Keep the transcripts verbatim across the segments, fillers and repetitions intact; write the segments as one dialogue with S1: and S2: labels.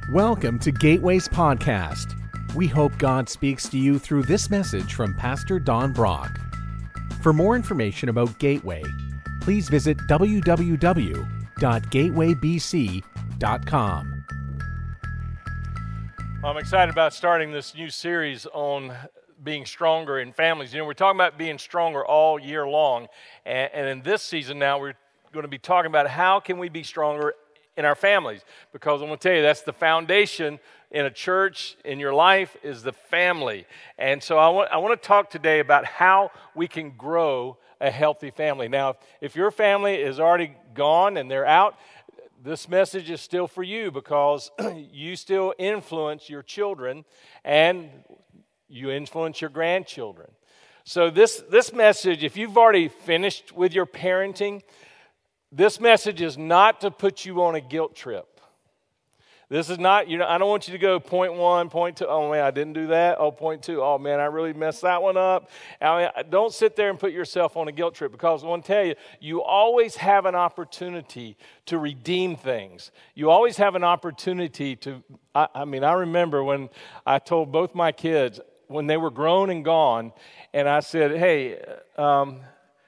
S1: Welcome to Gateway's podcast. We hope God speaks to you through this message from Pastor Don Brock. For more information about Gateway, please visit w w w dot gateway b c dot com.
S2: I'm excited about starting this new series on being stronger in families. You know, we're talking about being stronger all year long, and, and in this season now, we're going to be talking about how can we be stronger in our families, because I'm going to tell you that's the foundation in a church, in your life, is the family. And so I want I want to talk today about how we can grow a healthy family. Now, if your family is already gone and they're out, this message is still for you, because you still influence your children and you influence your grandchildren. So this this message, if you've already finished with your parenting, this message is not to put you on a guilt trip. This is not, you know, I don't want you to go point one, point two, oh man, I didn't do that. Oh, point two, oh man, I really messed that one up. I mean, don't sit there and put yourself on a guilt trip, because I want to tell you, you always have an opportunity to redeem things. You always have an opportunity to, I, I mean, I remember when I told both my kids, when they were grown and gone, and I said, hey, um,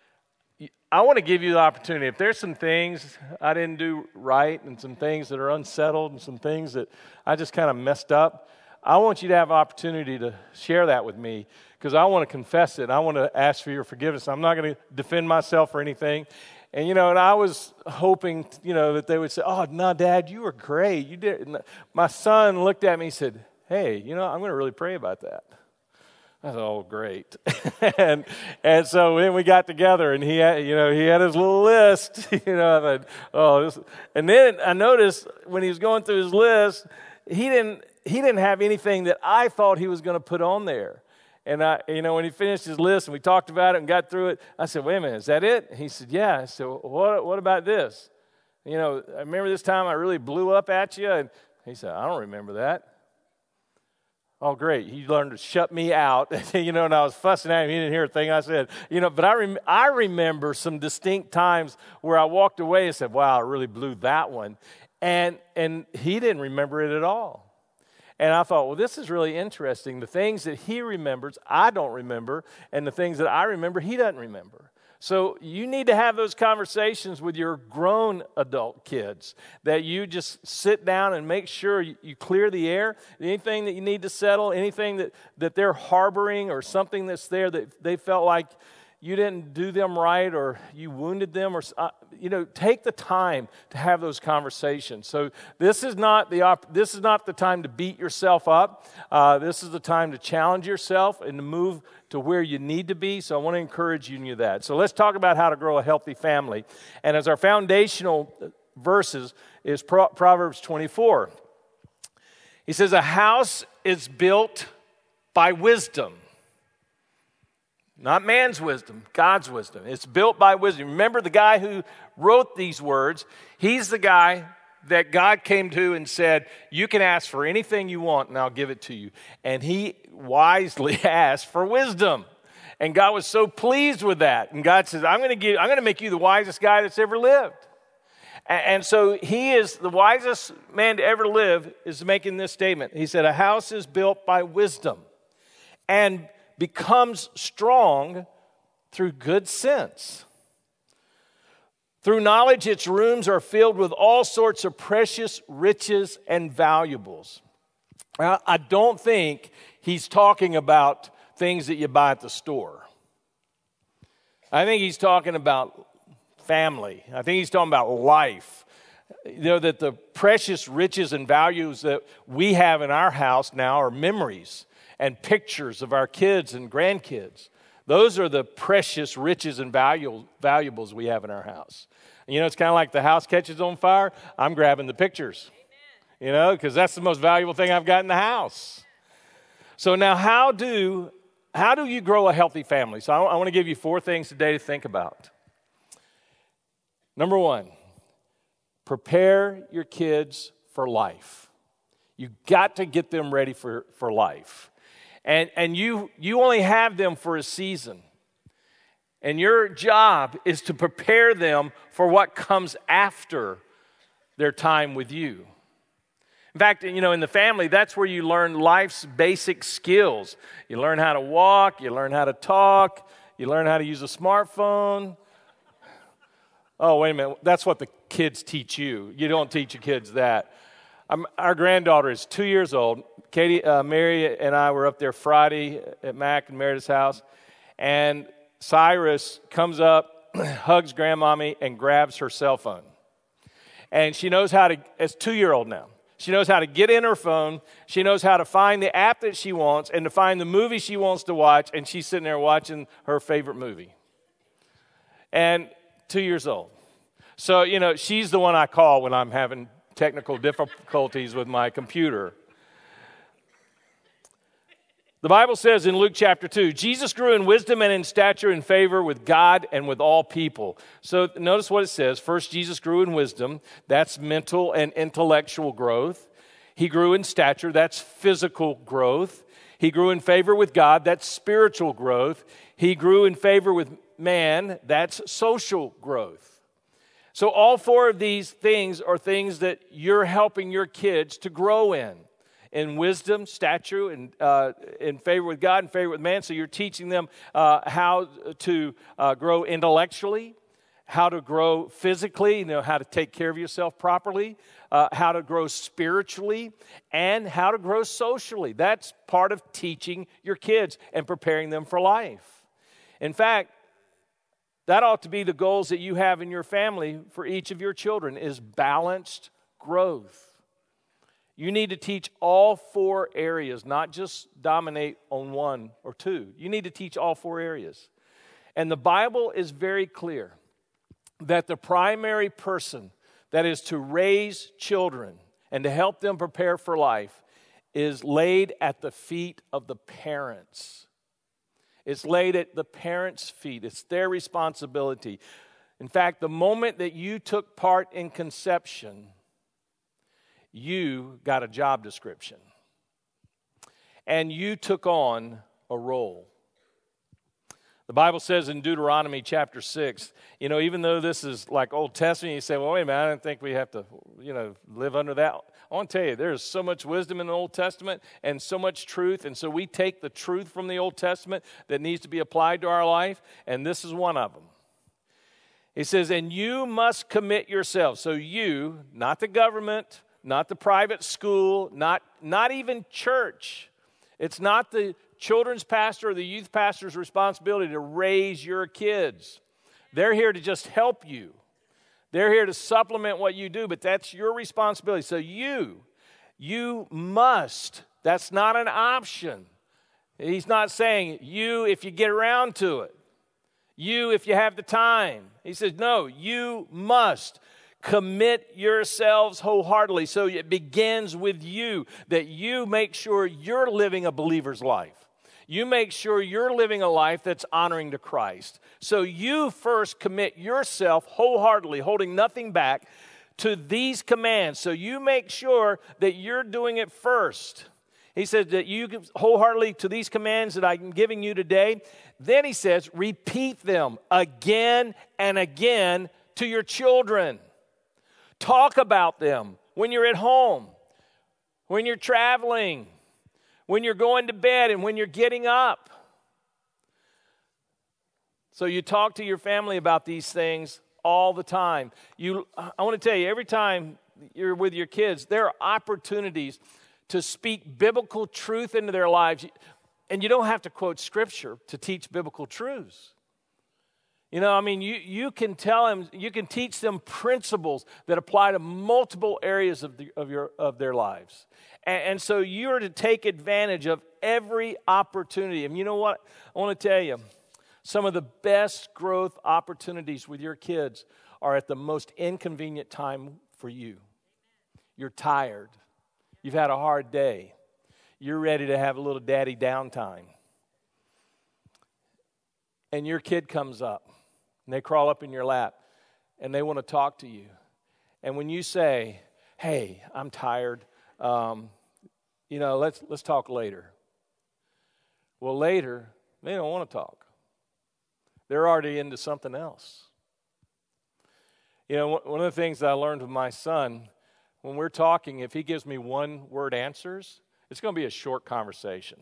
S2: I want to give you the opportunity. If there's some things I didn't do right and some things that are unsettled and some things that I just kind of messed up, I want you to have an opportunity to share that with me, because I want to confess it. I want to ask for your forgiveness. I'm not going to defend myself or anything. And, you know, and I was hoping, you know, that they would say, oh, no, Dad, you were great. You did. And my son looked at me and said, hey, you know, I'm going to really pray about that. I said, oh, great. and and so then we got together, and he had, you know, he had his little list, you know, I thought, oh, this. And then I noticed when he was going through his list, he didn't he didn't have anything that I thought he was going to put on there. And I, you know, when he finished his list and we talked about it and got through it, I said, wait a minute, is that it? He said, yeah. I said, well, what what about this? You know, I remember this time I really blew up at you, and he said, I don't remember that. Oh, great. He learned to shut me out, you know, and I was fussing at him. He didn't hear a thing I said. You know, but I rem- I remember some distinct times where I walked away and said, wow, I really blew that one. And and he didn't remember it at all. And I thought, well, this is really interesting. The things that he remembers, I don't remember, and the things that I remember, he doesn't remember. So you need to have those conversations with your grown adult kids, that you just sit down and make sure you, you clear the air. Anything that you need to settle, anything that, that they're harboring, or something that's there that they felt like you didn't do them right, or you wounded them, or uh, you know, take the time to have those conversations. So this is not the op- this is not the time to beat yourself up. Uh, this is the time to challenge yourself and to move to where you need to be. So I want to encourage you in that. So let's talk about how to grow a healthy family. And as our foundational verses is Pro- Proverbs twenty-four. He says, "A house is built by wisdom." Not man's wisdom, God's wisdom. It's built by wisdom. Remember, the guy who wrote these words, he's the guy that God came to and said, you can ask for anything you want and I'll give it to you. And he wisely asked for wisdom. And God was so pleased with that. And God says, I'm going to give, I'm going to make you the wisest guy that's ever lived. And, and so he is the wisest man to ever live, is making this statement. He said, a house is built by wisdom and becomes strong through good sense. Through knowledge, its rooms are filled with all sorts of precious riches and valuables. Now, I don't think he's talking about things that you buy at the store. I think he's talking about family. I think he's talking about life. You know, that the precious riches and values that we have in our house now are memories and pictures of our kids and grandkids. Those are the precious riches and valu- valuables we have in our house. And you know, it's kind of like the house catches on fire. I'm grabbing the pictures, Amen. You know, because that's the most valuable thing I've got in the house. So now, how do how do you grow a healthy family? So I, I want to give you four things today to think about. Number one, prepare your kids for life. You've got to get them ready for, for life. And and you you only have them for a season. And your job is to prepare them for what comes after their time with you. In In fact, you know, in the family, that's where you learn life's basic skills. You learn how to walk, you learn how to talk, you learn how to use a smartphone. Oh, wait a minute. That's what the kids teach you. You don't teach your kids that. I'm, our granddaughter is two years old. Katie, uh, Mary and I were up there Friday at Mac and Meredith's house, and Cyrus comes up, hugs grandmommy, and grabs her cell phone. And she knows how to, it's two-year-old now, she knows how to get in her phone, she knows how to find the app that she wants, and to find the movie she wants to watch, and she's sitting there watching her favorite movie. And two years old. So, you know, she's the one I call when I'm having technical difficulties with my computer. The Bible says in Luke chapter two, Jesus grew in wisdom and in stature and favor with God and with all people. So notice what it says. First, Jesus grew in wisdom. That's mental and intellectual growth. He grew in stature. That's physical growth. He grew in favor with God. That's spiritual growth. He grew in favor with man. That's social growth. So all four of these things are things that you're helping your kids to grow in. In wisdom, stature, and uh, in favor with God, and favor with man. So you're teaching them uh, how to uh, grow intellectually, how to grow physically, you know, how to take care of yourself properly, uh, how to grow spiritually, and how to grow socially. That's part of teaching your kids and preparing them for life. In fact, that ought to be the goals that you have in your family for each of your children, is balanced growth. You need to teach all four areas, not just dominate on one or two. You need to teach all four areas. And the Bible is very clear that the primary person that is to raise children and to help them prepare for life is laid at the feet of the parents. It's laid at the parents' feet. It's their responsibility. In fact, the moment that you took part in conception, you got a job description. And you took on a role. The Bible says in Deuteronomy chapter six, you know, even though this is like Old Testament, you say, well, wait a minute, I don't think we have to, you know, live under that. I want to tell you, there's so much wisdom in the Old Testament and so much truth, and so we take the truth from the Old Testament that needs to be applied to our life, and this is one of them. He says, and you must commit yourselves. So you, not the government, not the private school, not, not even church. It's not the children's pastor or the youth pastor's responsibility to raise your kids. They're here to just help you. They're here to supplement what you do, but that's your responsibility. So you, you must. That's not an option. He's not saying you if you get around to it. You if you have the time. He says, no, you must. Commit yourselves wholeheartedly. So it begins with you, that you make sure you're living a believer's life. You make sure you're living a life that's honoring to Christ. So you first commit yourself wholeheartedly, holding nothing back, to these commands. So you make sure that you're doing it first. He says that you give wholeheartedly to these commands that I'm giving you today. Then he says, repeat them again and again to your children. Talk about them when you're at home, when you're traveling, when you're going to bed, and when you're getting up. So you talk to your family about these things all the time. You, I want to tell you, every time you're with your kids, there are opportunities to speak biblical truth into their lives. And you don't have to quote Scripture to teach biblical truths. You know, I mean, you, you can tell them, you can teach them principles that apply to multiple areas of, the, of, your, of their lives. And, and so you're to take advantage of every opportunity. And you know what? I want to tell you, some of the best growth opportunities with your kids are at the most inconvenient time for you. You're tired. You've had a hard day. You're ready to have a little daddy downtime. And your kid comes up. And they crawl up in your lap, and they want to talk to you. And when you say, hey, I'm tired, um, you know, let's let's talk later. Well, later, they don't want to talk. They're already into something else. You know, one of the things that I learned with my son, when we're talking, if he gives me one-word answers, it's going to be a short conversation.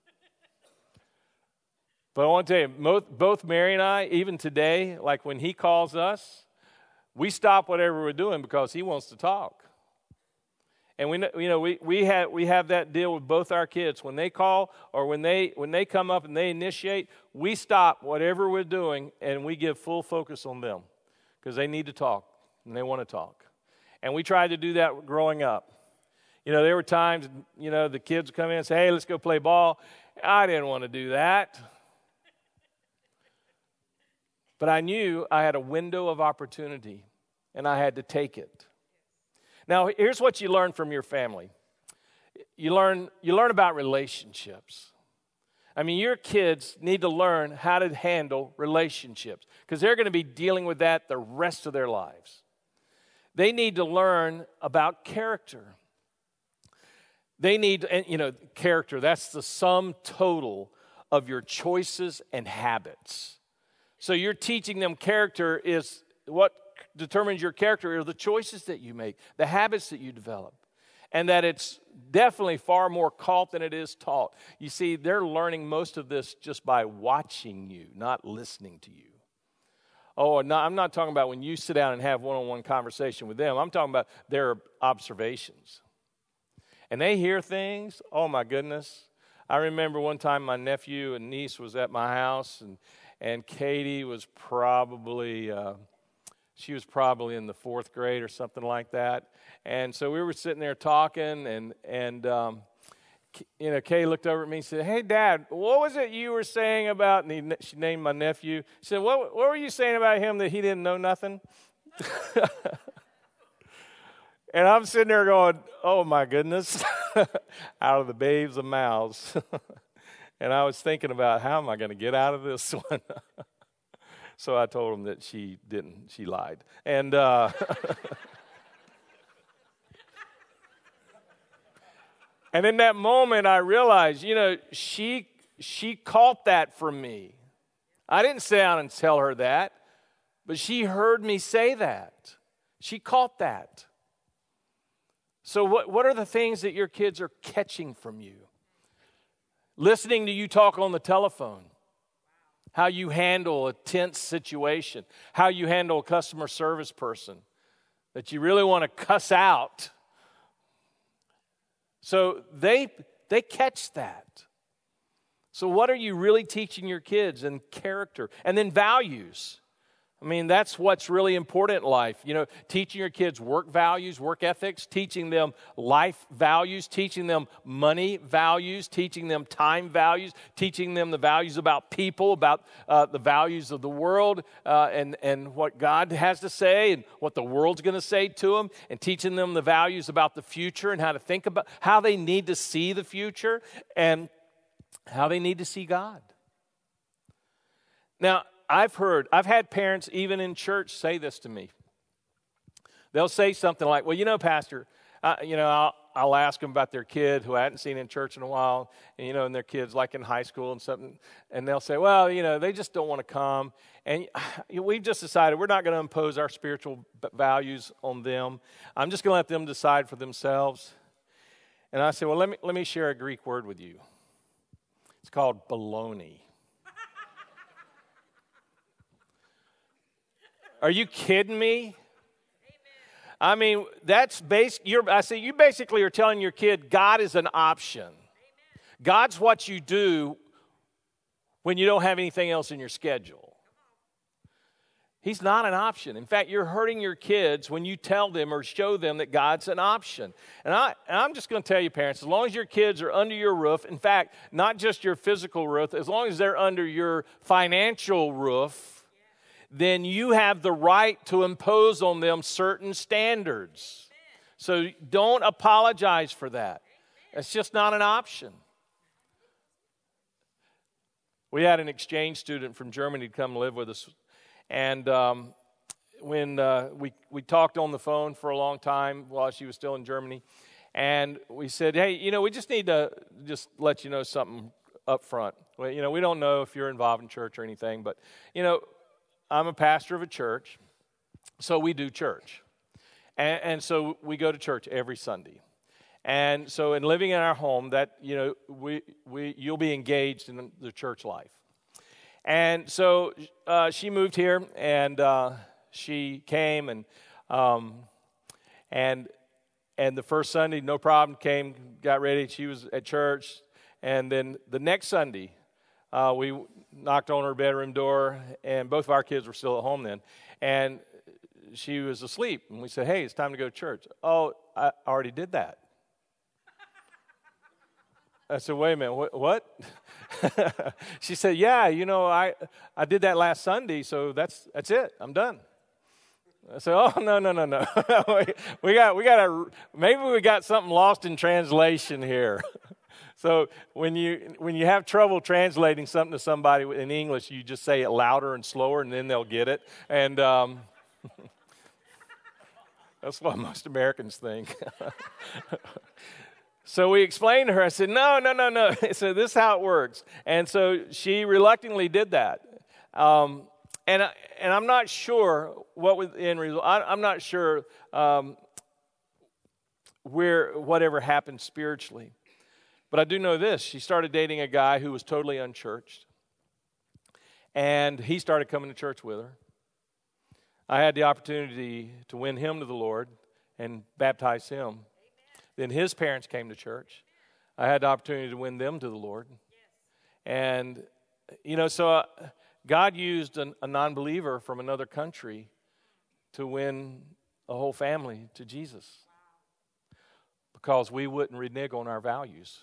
S2: But I want to tell you, both Mary and I, even today, like when he calls us, we stop whatever we're doing because he wants to talk. And we, you know, we we have we have that deal with both our kids. When they call or when they when they come up and they initiate, we stop whatever we're doing and we give full focus on them because they need to talk and they want to talk. And we tried to do that growing up. You know, there were times, you know, the kids would come in and say, "Hey, let's go play ball." I didn't want to do that. But I knew I had a window of opportunity and I had to take it. Now, here's what you learn from your family. You learn, you learn about relationships. I mean, your kids need to learn how to handle relationships because they're going to be dealing with that the rest of their lives. They need to learn about character. They need, and you know, character, that's the sum total of your choices and habits. So you're teaching them character is what determines your character are the choices that you make, the habits that you develop, and that it's definitely far more caught than it is taught. You see, they're learning most of this just by watching you, not listening to you. Oh, no, I'm not talking about when you sit down and have one-on-one conversation with them. I'm talking about their observations. And they hear things, oh my goodness. I remember one time my nephew and niece was at my house, and, and Katie was probably... Uh, She was probably in the fourth grade or something like that. And so we were sitting there talking, and, and um, you know, Kay looked over at me and said, "Hey, Dad, what was it you were saying about," and he, she named my nephew. She said, what, what were you saying about him that he didn't know nothing? And I'm sitting there going, oh, my goodness, out of the babes of mouths. And I was thinking about, how am I going to get out of this one? So I told him that she didn't. She lied. And uh, and in that moment, I realized, you know, she she caught that from me. I didn't sit down and tell her that, but she heard me say that. She caught that. So what, what are the things that your kids are catching from you? Listening to you talk on the telephone. How you handle a tense situation, how you handle a customer service person that you really want to cuss out. So they they catch that. So what are you really teaching your kids? And character, and then values. I mean, that's what's really important in life. You know, teaching your kids work values, work ethics, teaching them life values, teaching them money values, teaching them time values, teaching them the values about people, about uh, the values of the world, uh, and, and what God has to say and what the world's going to say to them, and teaching them the values about the future and how to think about how they need to see the future and how they need to see God. Now, I've heard, I've had parents even in church say this to me. They'll say something like, well, you know, Pastor, uh, you know, I'll, I'll ask them about their kid who I hadn't seen in church in a while, and, you know, and their kids like in high school and something, and they'll say, well, you know, they just don't want to come, and we've just decided we're not going to impose our spiritual values on them. I'm just going to let them decide for themselves. And I say, well, let me let me share a Greek word with you. It's called baloney. Are you kidding me? Amen. I mean, that's basic. You're, I say you basically are telling your kid God is an option. Amen. God's what you do when you don't have anything else in your schedule. He's not an option. In fact, you're hurting your kids when you tell them or show them that God's an option. And, I, and I'm just going to tell you, parents, as long as your kids are under your roof, in fact, not just your physical roof, as long as they're under your financial roof, then you have the right to impose on them certain standards. So don't apologize for that. It's just not an option. We had an exchange student from Germany come live with us. And um, when uh, we, we talked on the phone for a long time while she was still in Germany, and we said, hey, you know, we just need to just let you know something up front. Well, you know, we don't know if you're involved in church or anything, but, you know, I'm a pastor of a church, so we do church. And, and so we go to church every Sunday. And so in living in our home, that, you know, we, we you'll be engaged in the church life. And so uh, she moved here, and uh, she came, and um, and and the first Sunday, no problem, came, got ready. She was at church, and then the next Sunday, uh, we knocked on her bedroom door, and both of our kids were still at home then, and she was asleep, and we said, "Hey, it's time to go to church." "Oh, I already did that." I said, "Wait a minute, what?" what? She said, "Yeah, you know, I I did that last Sunday, so that's that's it. I'm done." I said, "Oh, no, no, no, no. we got we got a maybe we got something lost in translation here." So when you when you have trouble translating something to somebody in English, you just say it louder and slower, and then they'll get it. And um, that's what most Americans think. So we explained to her. I said, "No, no, no, no." So this is how it works. And so she reluctantly did that. Um, and I, and I'm not sure what was in result. I'm not sure um, where whatever happened spiritually. But I do know this. She started dating a guy who was totally unchurched. And he started coming to church with her. I had the opportunity to win him to the Lord and baptize him. Then his parents came to church. I had the opportunity to win them to the Lord. And, you know, so uh, God used an, a non-believer from another country to win a whole family to Jesus. Because we wouldn't renege on our values.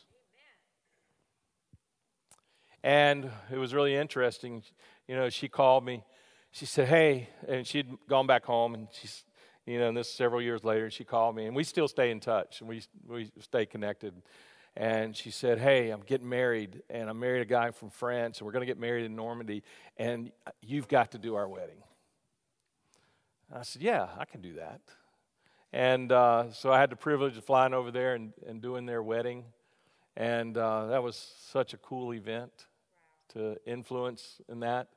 S2: And it was really interesting. You know, she called me. She said, "Hey," and she'd gone back home, and she's, you know, and this several years later, she called me, and we still stay in touch, and we we stay connected. And she said, "Hey, I'm getting married, and I married a guy from France, and we're going to get married in Normandy, and you've got to do our wedding." I said, "Yeah, I can do that." And uh, so I had the privilege of flying over there and, and doing their wedding, and uh, that was such a cool event to influence in that.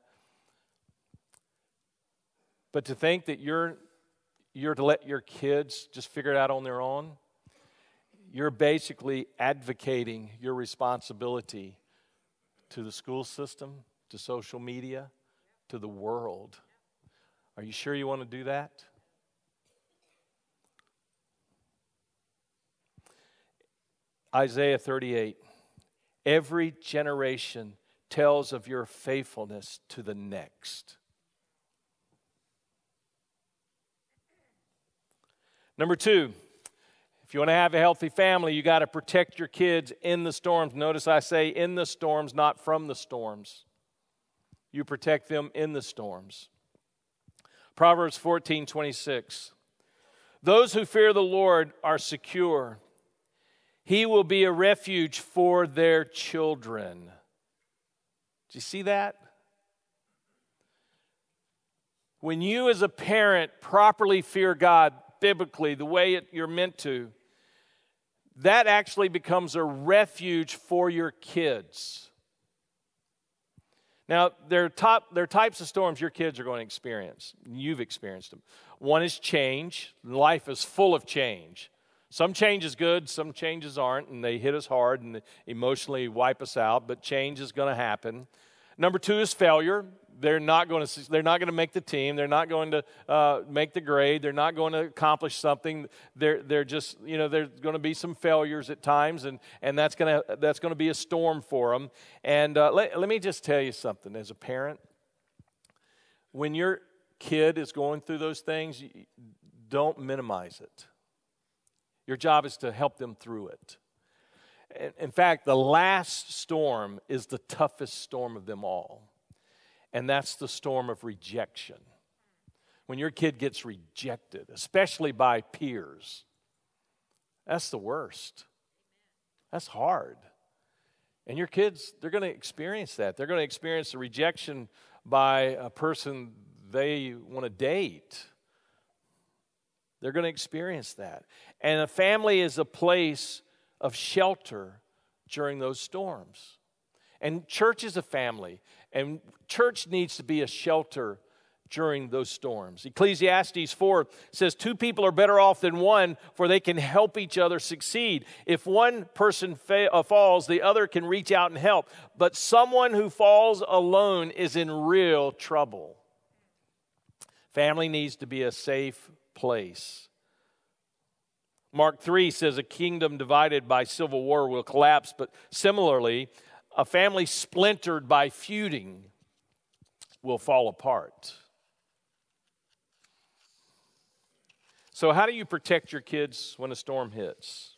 S2: But to think that you're you're to let your kids just figure it out on their own, you're basically advocating your responsibility to the school system, to social media, to the world. Are you sure you want to do that? Isaiah thirty-eight. Every generation tells of your faithfulness to the next. Number two, if you want to have a healthy family, you got to protect your kids in the storms. Notice I say in the storms, not from the storms. You protect them in the storms. Proverbs fourteen twenty-six. Those who fear the Lord are secure. He will be a refuge for their children. Do you see that? When you as a parent properly fear God, biblically, the way it, you're meant to, that actually becomes a refuge for your kids. Now, there are, top, there are types of storms your kids are going to experience. You've experienced them. One is change. Life is full of change. Some change is good, some changes aren't, and they hit us hard and emotionally wipe us out, but change is going to happen. Number two is failure. They're not going to. They're not going to make the team. They're not going to uh, make the grade. They're not going to accomplish something. They're they're just you know there's going to be some failures at times, and and that's going to that's going to be a storm for them. And uh, let let me just tell you something. As a parent, when your kid is going through those things, don't minimize it. Your job is to help them through it. In fact, the last storm is the toughest storm of them all. And that's the storm of rejection. When your kid gets rejected, especially by peers, that's the worst. That's hard. And your kids, they're going to experience that. They're going to experience the rejection by a person they want to date. They're going to experience that. And a family is a place of shelter during those storms. And church is a family. And church needs to be a shelter during those storms. Ecclesiastes four says, two people are better off than one, for they can help each other succeed. If one person fa- uh, falls, the other can reach out and help. But someone who falls alone is in real trouble. Family needs to be a safe place. Mark three says a kingdom divided by civil war will collapse, but similarly, a family splintered by feuding will fall apart. So how do you protect your kids when a storm hits?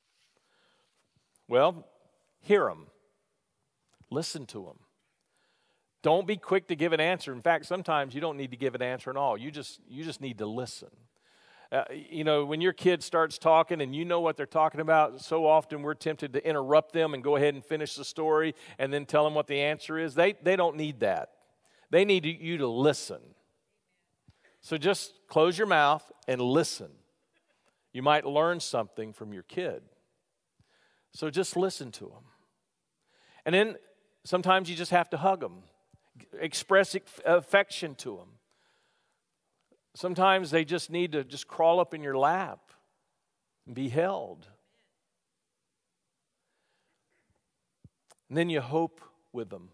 S2: Well, hear them. Listen to them. Don't be quick to give an answer. In fact, sometimes you don't need to give an answer at all. You just, you just need to listen. Uh, you know, when your kid starts talking and you know what they're talking about, so often we're tempted to interrupt them and go ahead and finish the story and then tell them what the answer is. They, they don't need that. They need you to listen. So just close your mouth and listen. You might learn something from your kid. So just listen to them. And then sometimes you just have to hug them, express affection to them. Sometimes they just need to just crawl up in your lap and be held. And then you hope with them.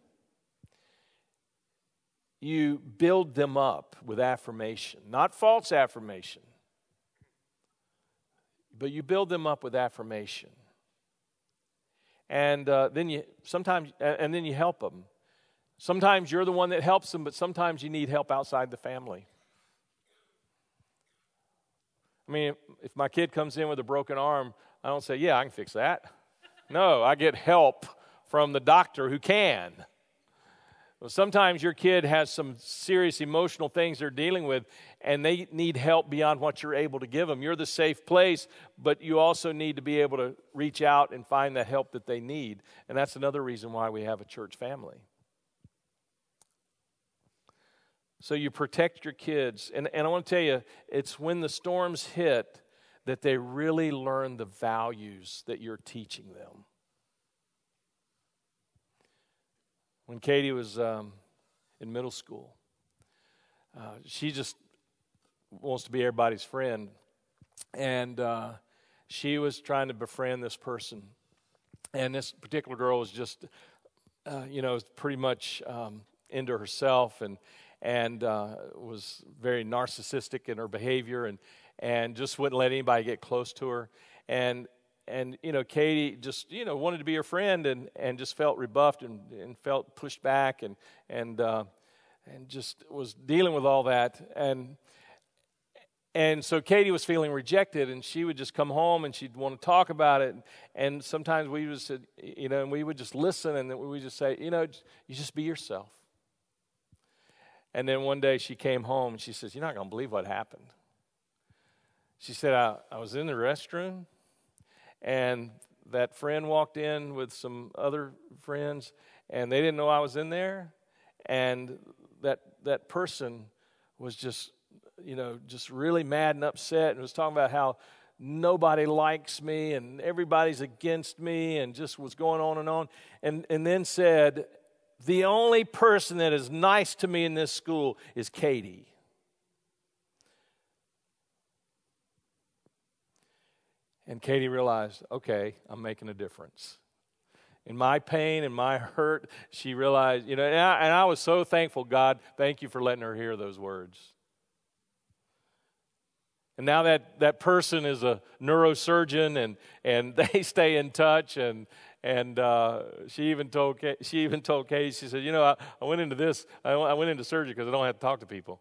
S2: You build them up with affirmation, not false affirmation, but you build them up with affirmation. And uh, then you sometimes, and then you help them. Sometimes you're the one that helps them, but sometimes you need help outside the family. I mean, if my kid comes in with a broken arm, I don't say, yeah, I can fix that. No, I get help from the doctor who can. Well, sometimes your kid has some serious emotional things they're dealing with, and they need help beyond what you're able to give them. You're the safe place, but you also need to be able to reach out and find that help that they need. And that's another reason why we have a church family. So you protect your kids. And, and I want to tell you, it's when the storms hit that they really learn the values that you're teaching them. When Katie was um, in middle school, uh, she just wants to be everybody's friend. And uh, she was trying to befriend this person. And this particular girl was just, uh, you know, pretty much um, into herself and and uh, was very narcissistic in her behavior and, and just wouldn't let anybody get close to her. And And, you know, Katie just, you know, wanted to be her friend and, and just felt rebuffed and, and felt pushed back and and uh, and just was dealing with all that. And and so Katie was feeling rejected, and she would just come home and she'd want to talk about it. And sometimes we would say, you know, and we would just listen and then we would just say, you know, you just be yourself. And then one day she came home and she says, you're not going to believe what happened. She said, I, I was in the restroom. And that friend walked in with some other friends, and they didn't know I was in there. And that that person was just, you know, just really mad and upset and was talking about how nobody likes me and everybody's against me and just was going on and on. And, and then said, the only person that is nice to me in this school is Katie. And Katie realized, okay, I'm making a difference. In my pain and my hurt, she realized, you know, and I, and I was so thankful, God, thank you for letting her hear those words. And now that, that person is a neurosurgeon, and, and they stay in touch, and and uh, she even told she even told Katie, she said, you know, I, I went into this, I, I went into surgery because I don't have to talk to people.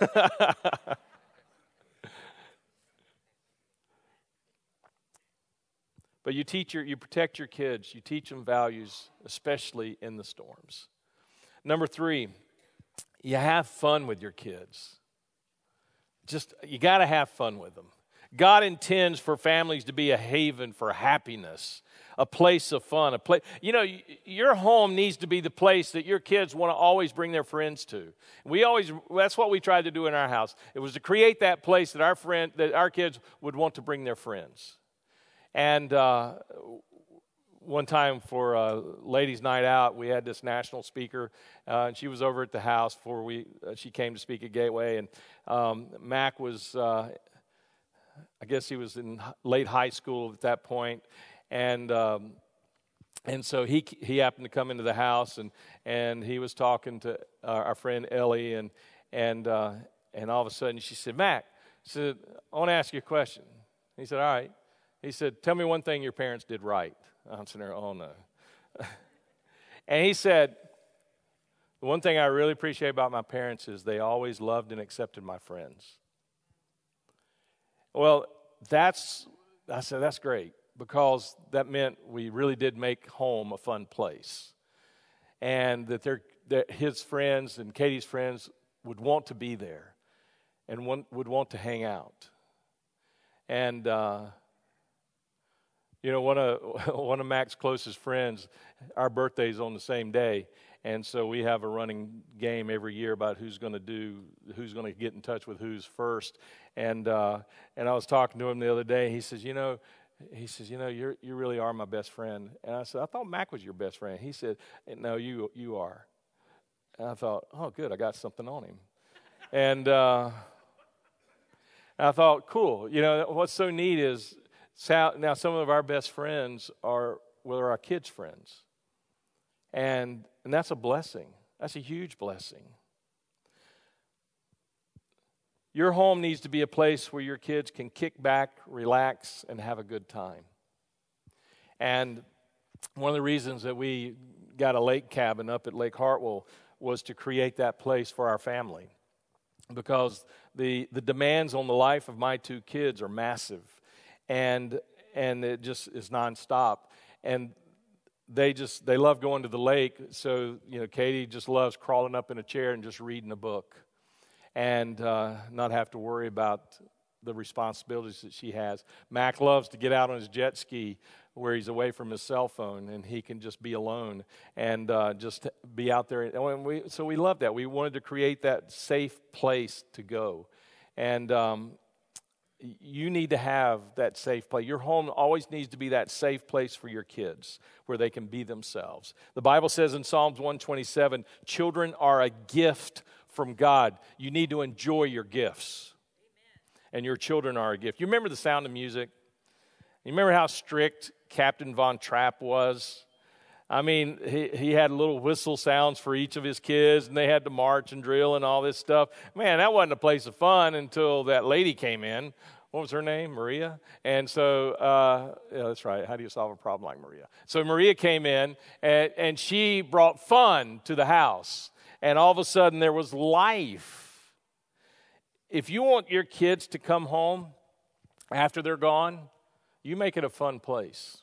S2: But you teach your, you protect your kids. You teach them values, especially in the storms. Number three, you have fun with your kids. Just, you got to have fun with them. God intends for families to be a haven for happiness, a place of fun. A place, you know, your home needs to be the place that your kids want to always bring their friends to. We always, that's what we tried to do in our house. It was to create that place that our friend, that our kids would want to bring their friends. And uh, one time for uh, ladies' night out, we had this national speaker, uh, and she was over at the house before we uh, she came to speak at Gateway, and um, Mac was, uh, I guess he was in late high school at that point, and um, and so he he happened to come into the house, and and he was talking to uh, our friend Ellie, and and uh, and all of a sudden she said, Mac, she said, I want to ask you a question. He said, all right. He said, tell me one thing your parents did right. I'm sitting there, oh no. And he said, the one thing I really appreciate about my parents is they always loved and accepted my friends. Well, that's, I said, that's great, because that meant we really did make home a fun place. And that, they're, that his friends and Katie's friends would want to be there and want, would want to hang out. And, uh, you know, one of one of Mac's closest friends, our birthday's on the same day, and so we have a running game every year about who's going to do, who's going to get in touch with who's first. And uh, and I was talking to him the other day. He says, you know, he says, you know, you you really are my best friend. And I said, I thought Mac was your best friend. He said, no, you you are. And I thought, oh, good, I got something on him. and uh, I thought, cool. You know, what's so neat is. Now, some of our best friends are, well, are our kids' friends. And, and that's a blessing. That's a huge blessing. Your home needs to be a place where your kids can kick back, relax, and have a good time. And one of the reasons that we got a lake cabin up at Lake Hartwell was to create that place for our family. Because the, the demands on the life of my two kids are massive. And and it just is nonstop, and they just they love going to the lake. So you know, Katie just loves crawling up in a chair and just reading a book, and uh, not have to worry about the responsibilities that she has. Mac loves to get out on his jet ski where he's away from his cell phone and he can just be alone and uh, just be out there. And we, so we love that. We wanted to create that safe place to go, and. Um, You need to have that safe place. Your home always needs to be that safe place for your kids where they can be themselves. The Bible says in Psalms one twenty-seven, children are a gift from God. You need to enjoy your gifts. Amen. And your children are a gift. You remember The Sound of Music? You remember how strict Captain Von Trapp was? I mean, he, he had little whistle sounds for each of his kids, and they had to march and drill and all this stuff. Man, that wasn't a place of fun until that lady came in. What was her name? Maria? And so, uh, yeah, that's right. How do you solve a problem like Maria? So Maria came in, and, and she brought fun to the house. And all of a sudden, there was life. If you want your kids to come home after they're gone, you make it a fun place.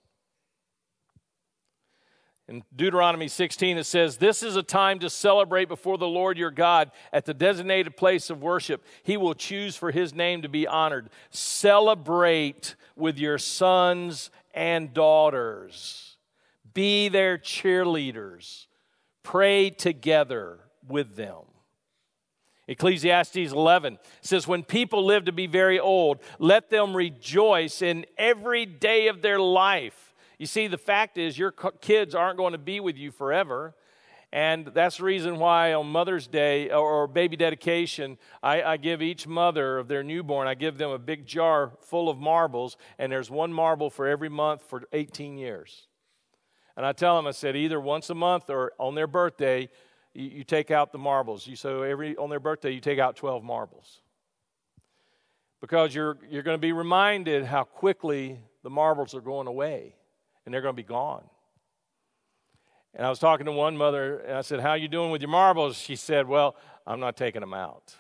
S2: In Deuteronomy sixteen, it says, this is a time to celebrate before the Lord your God at the designated place of worship. He will choose for his name to be honored. Celebrate with your sons and daughters. Be their cheerleaders. Pray together with them. Ecclesiastes eleven says, when people live to be very old, let them rejoice in every day of their life. You see, the fact is your kids aren't going to be with you forever. And that's the reason why on Mother's Day or baby dedication, I, I give each mother of their newborn, I give them a big jar full of marbles, and there's one marble for every month for eighteen years. And I tell them, I said, either once a month or on their birthday, you, you take out the marbles. You, so every on their birthday, you take out twelve marbles. Because you're you're going to be reminded how quickly the marbles are going away. And they're going to be gone. And I was talking to one mother, and I said, how are you doing with your marbles? She said, well, I'm not taking them out.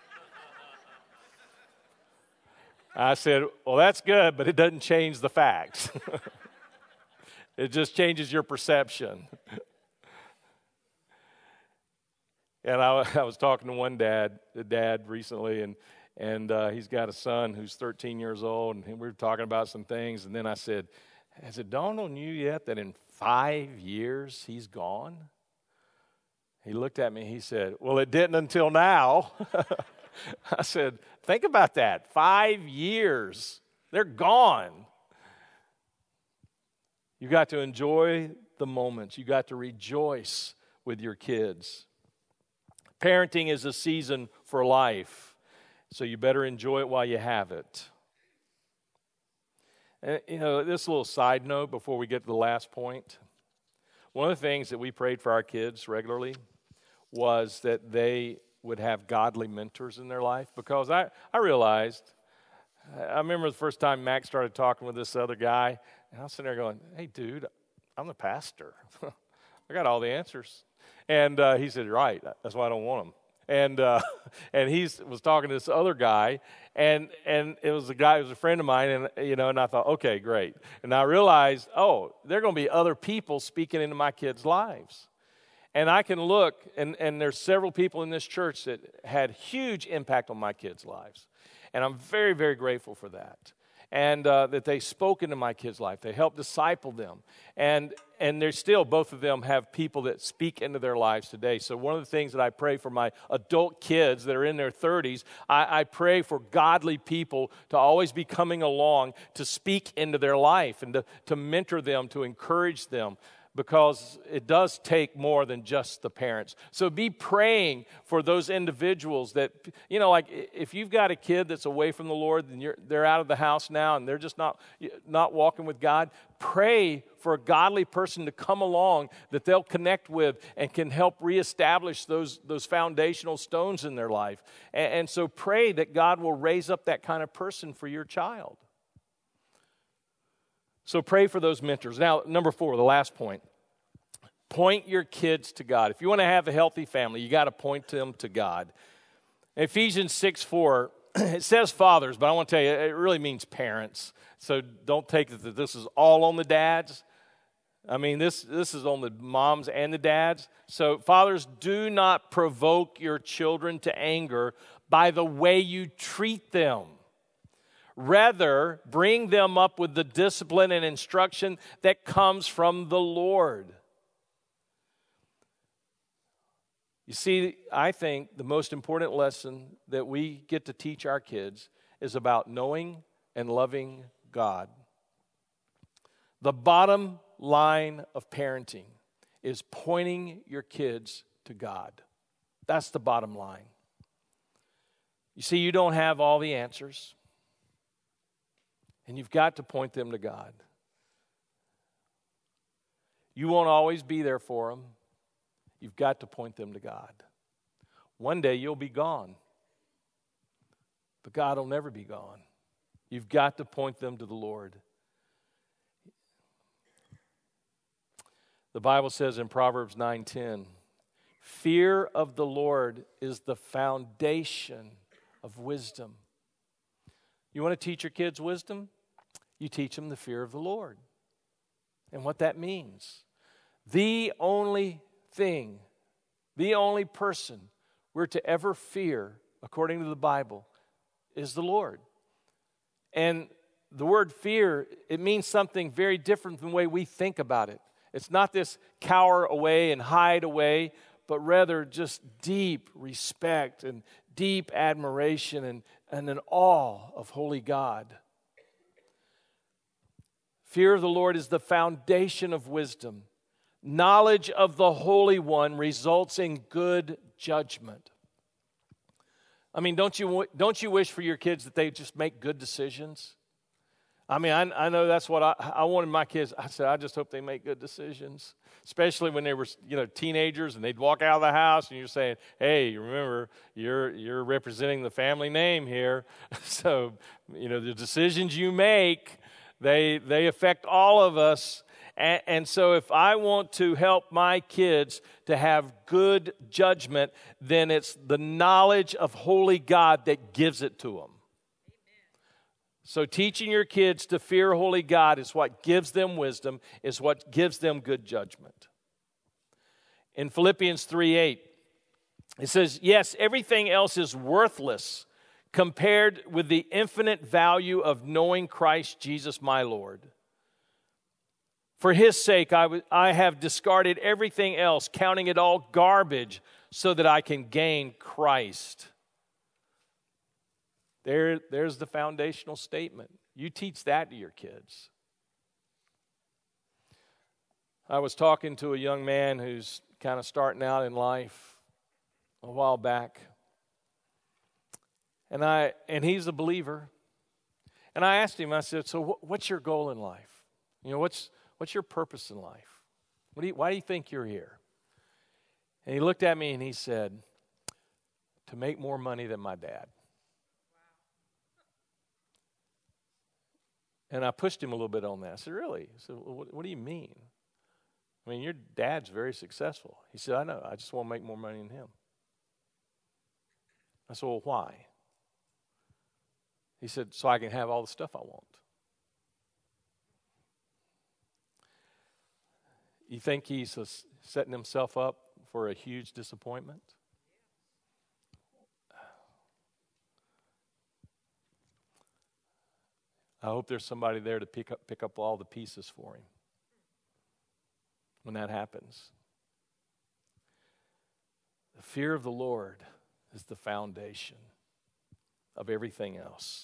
S2: I said, well, that's good, but it doesn't change the facts. It just changes your perception. And I, I was talking to one dad, a dad recently, and and uh, he's got a son who's thirteen years old, and we were talking about some things, and then I said, has it dawned on you yet that in five years he's gone? He looked at me, he said, well, it didn't until now. I said, think about that. Five years. They're gone. You got to enjoy the moments. You got to rejoice with your kids. Parenting is a season for life, so you better enjoy it while you have it. And, you know, this little side note before we get to the last point. One of the things that we prayed for our kids regularly was that they would have godly mentors in their life, because I, I realized, I remember the first time Max started talking with this other guy, and I was sitting there going, hey, dude, I'm the pastor. I got all the answers. And uh, he said, right, that's why I don't want them. And uh, and he was talking to this other guy, and and it was a guy who was a friend of mine, and you know, and I thought, okay, great. And I realized, oh, there are going to be other people speaking into my kids' lives. And I can look, and, and there's several people in this church that had huge impact on my kids' lives. And I'm very, very grateful for that. And uh, that they spoke into my kids' life. They helped disciple them. And and there's still, both of them have people that speak into their lives today. So one of the things that I pray for my adult kids that are in their thirties, I, I pray for godly people to always be coming along to speak into their life and to, to mentor them, to encourage them. Because it does take more than just the parents. So be praying for those individuals that, you know, like if you've got a kid that's away from the Lord and you're, they're out of the house now and they're just not, not walking with God, pray for a godly person to come along that they'll connect with and can help reestablish those, those foundational stones in their life. And, and so pray that God will raise up that kind of person for your child. So pray for those mentors. Now, number four, the last point. Point your kids to God. If you want to have a healthy family, you got to point them to God. Ephesians six four, it says fathers, but I want to tell you, it really means parents. So don't take it that this is all on the dads. I mean, this, this is on the moms and the dads. So fathers, do not provoke your children to anger by the way you treat them. Rather, bring them up with the discipline and instruction that comes from the Lord. You see, I think the most important lesson that we get to teach our kids is about knowing and loving God. The bottom line of parenting is pointing your kids to God. That's the bottom line. You see, you don't have all the answers. And you've got to point them to God. You won't always be there for them. You've got to point them to God. One day you'll be gone. But God will never be gone. You've got to point them to the Lord. The Bible says in Proverbs nine ten, fear of the Lord is the foundation of wisdom. You want to teach your kids wisdom? You teach them the fear of the Lord and what that means. The only thing, the only person we're to ever fear, according to the Bible, is the Lord. And the word fear, it means something very different than the way we think about it. It's not this cower away and hide away, but rather just deep respect and deep admiration and, and an awe of holy God. Fear of the Lord is the foundation of wisdom. Knowledge of the Holy One results in good judgment. I mean, don't you don't you wish for your kids that they just make good decisions? I mean, I, I know that's what I, I wanted my kids. I said, I just hope they make good decisions, especially when they were, you know, teenagers and they'd walk out of the house and you're saying, hey, remember, you're you're representing the family name here. So, you know, the decisions you make, they they affect all of us. And, and so if I want to help my kids to have good judgment, then it's the knowledge of holy God that gives it to them. So teaching your kids to fear holy God is what gives them wisdom, is what gives them good judgment. In Philippians three eight, it says, yes, everything else is worthless compared with the infinite value of knowing Christ Jesus my Lord. For his sake, I, w- I have discarded everything else, counting it all garbage, so that I can gain Christ. There, there's the foundational statement. You teach that to your kids. I was talking to a young man who's kind of starting out in life a while back. And I and he's a believer. And I asked him, I said, so wh- what's your goal in life? You know, what's what's your purpose in life? What do you, why do you think you're here? And he looked at me and he said, to make more money than my dad. And I pushed him a little bit on that. I said, really? I said, well, what, what do you mean? I mean, your dad's very successful. He said, I know. I just want to make more money than him. I said, well, why? He said, so I can have all the stuff I want. You think he's uh, setting himself up for a huge disappointment? I hope there's somebody there to pick up pick up all the pieces for him when that happens. The fear of the Lord is the foundation of everything else.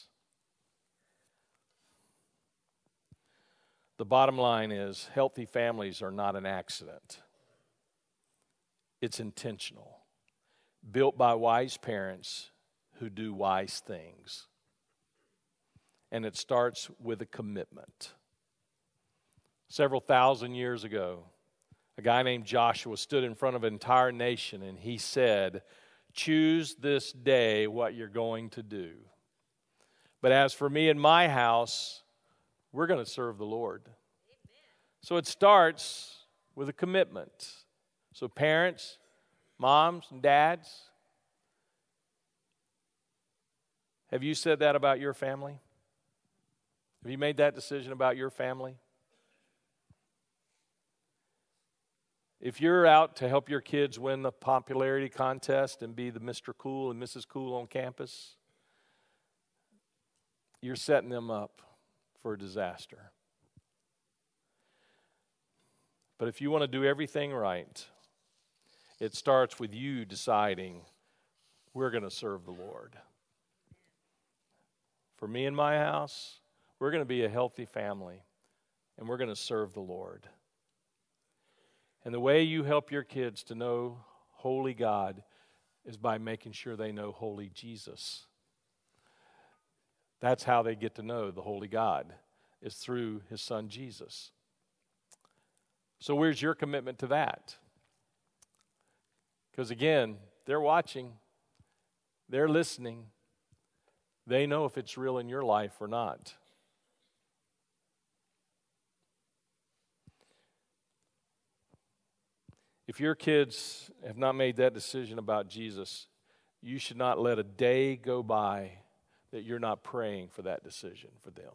S2: The bottom line is healthy families are not an accident. It's intentional, built by wise parents who do wise things. And it starts with a commitment. Several thousand years ago, a guy named Joshua stood in front of an entire nation and he said, choose this day what you're going to do. But as for me and my house, we're going to serve the Lord. Amen. So it starts with a commitment. So parents, moms, and dads, have you said that about your family? Have you made that decision about your family? If you're out to help your kids win the popularity contest and be the Mister Cool and Missus Cool on campus, you're setting them up for a disaster. But if you want to do everything right, it starts with you deciding, we're going to serve the Lord. For me and my house, we're going to be a healthy family, and we're going to serve the Lord. And the way you help your kids to know holy God is by making sure they know holy Jesus. That's how they get to know the holy God, is through his son Jesus. So where's your commitment to that? Because again, they're watching, they're listening, they know if it's real in your life or not. If your kids have not made that decision about Jesus, you should not let a day go by that you're not praying for that decision for them.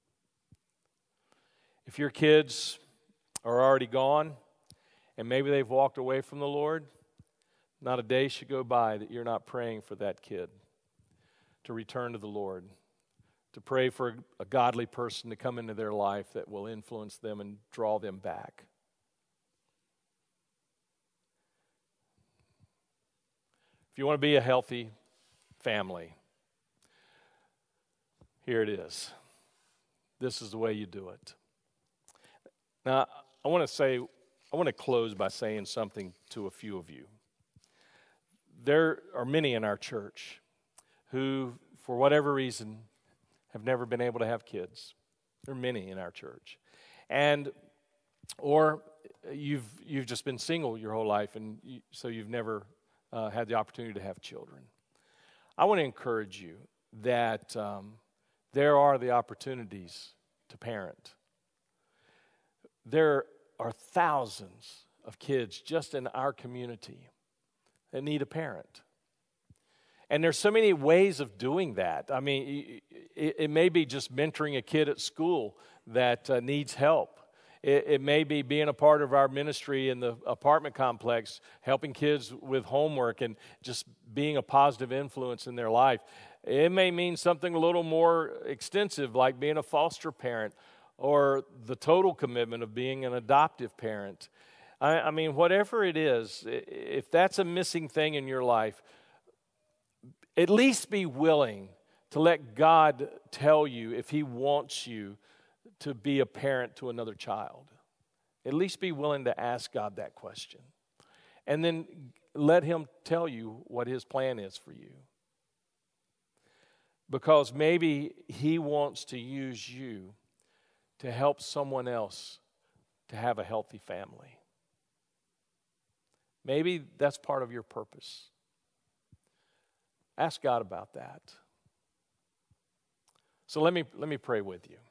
S2: If your kids are already gone and maybe they've walked away from the Lord, not a day should go by that you're not praying for that kid to return to the Lord, to pray for a godly person to come into their life that will influence them and draw them back. If you want to be a healthy family, here it is. This is the way you do it. Now, I want to say, I want to close by saying something to a few of you. There are many in our church who, for whatever reason, have never been able to have kids. There are many in our church. And, or you've you've just been single your whole life, and you, so you've never uh, had the opportunity to have children. I want to encourage you that um, there are the opportunities to parent. There are thousands of kids just in our community that need a parent. And there's so many ways of doing that. I mean, it, it may be just mentoring a kid at school that uh, needs help. It, it may be being a part of our ministry in the apartment complex, helping kids with homework and just being a positive influence in their life. It may mean something a little more extensive, like being a foster parent, or the total commitment of being an adoptive parent. I, I mean, whatever it is, if that's a missing thing in your life, at least be willing to let God tell you if he wants you to be a parent to another child. At least be willing to ask God that question. And then let him tell you what his plan is for you. Because maybe he wants to use you to help someone else to have a healthy family. Maybe that's part of your purpose. Ask God about that. So let me let me pray with you.